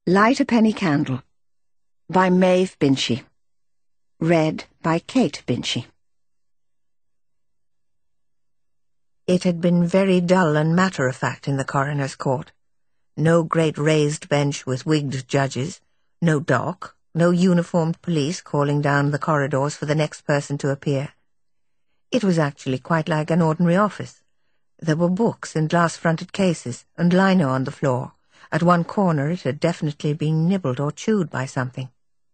Light a Penny Candle by Maeve Binchy. Read by Kate Binchy. It had been very dull and matter-of-fact in the coroner's court. No great raised bench with wigged judges, no dock, no uniformed police calling down the corridors for the next person to appear. It was actually quite like an ordinary office. There were books in glass-fronted cases and lino on the floor. At one corner it had definitely been nibbled or chewed by something.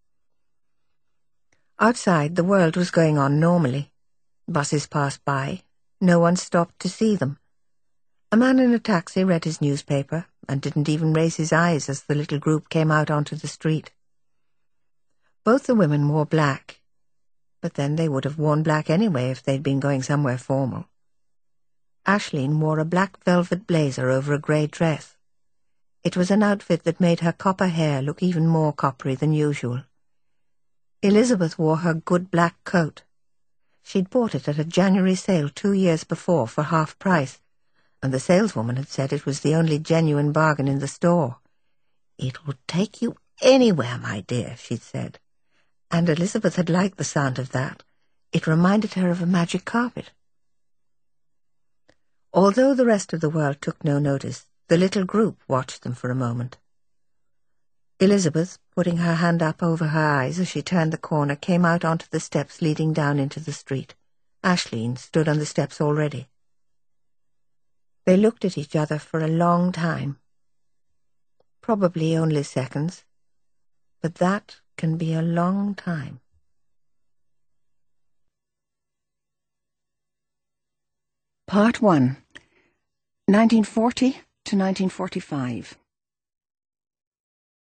Outside, the world was going on normally. Buses passed by. No one stopped to see them. A man in a taxi read his newspaper and didn't even raise his eyes as the little group came out onto the street. Both the women wore black, but then they would have worn black anyway if they'd been going somewhere formal. Aisling wore a black velvet blazer over a grey dress. It was an outfit that made her copper hair look even more coppery than usual. Elizabeth wore her good black coat. She'd bought it at a January sale 2 years before for half price, and the saleswoman had said it was the only genuine bargain in the store. "It will take you anywhere, my dear," she'd said. And Elizabeth had liked the sound of that. It reminded her of a magic carpet. Although the rest of the world took no notice, the little group watched them for a moment. Elizabeth, putting her hand up over her eyes as she turned the corner, came out onto the steps leading down into the street. Aisling stood on the steps already. They looked at each other for a long time. Probably only seconds, but that can be a long time. Part 1, 1940 to 1945.